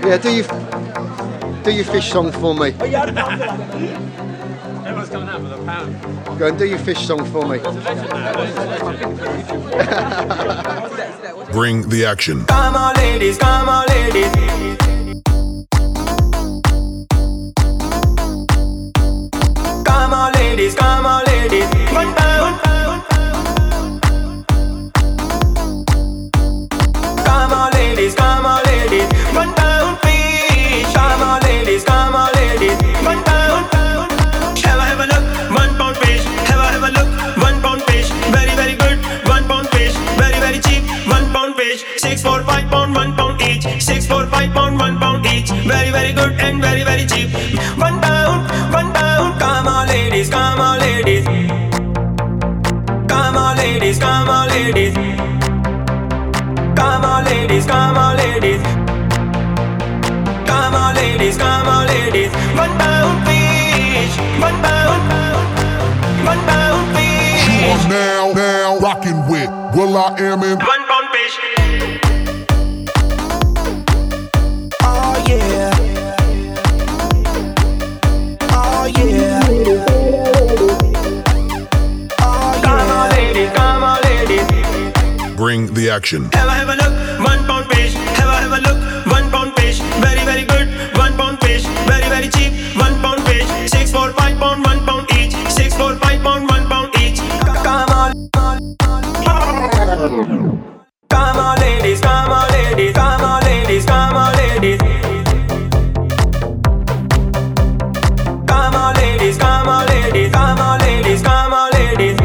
Yeah, do your fish song for me. Everyone's coming out with a pound. Go and do your fish song for me. Bring the action. Come on, ladies, come on, ladies. Come on, ladies, come on, ladies. £1. Come on, ladies, come on, ladies. £1 fish. Come on, ladies, come on, ladies. £1. Have a look. £1 fish. Have a look. £1 fish. Very, very good. £1 fish. Very, very cheap. £1 fish. 6, 4, 5 pound, £1 each. 6, 4, 5 pound, £1 each. Very, very good and very, very cheap. £1. Come on, ladies, come on, ladies. Come on, ladies, come on, ladies. Come on, ladies, come on, ladies. Come on, ladies, come on, ladies. £1 fish. £1 fish. You are now rocking with will.i.am in £1 fish. Oh yeah. Oh yeah. Oh yeah. Come on, ladies, come on, ladies. Bring the action. Have a look. £1 fish. Have a look. £1 fish. Very, very good. £1 fish. Very, very cheap. £1 fish. 6, 4, 5 pound, £1 each. 6, 4, 5 pound, £1 each. Come on. Come on, ladies, come on, ladies, come on, ladies, come on, ladies. Come on, ladies, come on, ladies, come on, ladies, come on, ladies.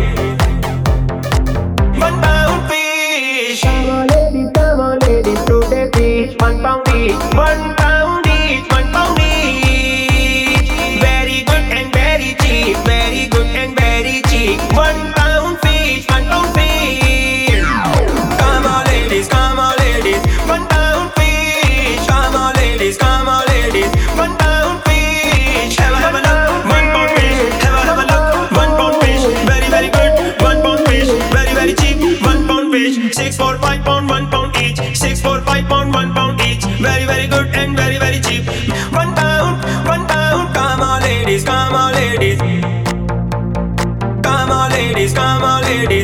£1 fish. Come on, ladies, to the beach. £1 each. £1 each, £1 each. Very good and very cheap. Very good and very cheap. £1 fish, £1 fish. Come on, ladies, come on, ladies. £1 fish. Come on, ladies, come on, ladies. £1 fish. Have a look. £1 fish. Have a look. £1 fish. Very, very good. £1 fish. Very, very cheap. £1 fish. 6, 4, 5 pound, £1 each. 6, 4, 5 pound, £1 each. Very, very good and very, very cheap. £1. Come on, ladies, come on, ladies. Come on, ladies, come on, ladies.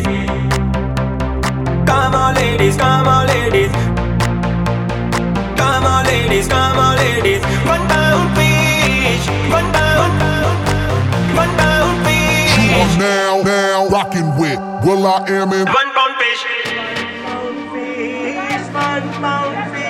Come on, ladies, come on, ladies. Come on, ladies, come on, ladies. £1 fish. £1 fish. You are now rocking with will.i.am in £1 fish. £1 fish.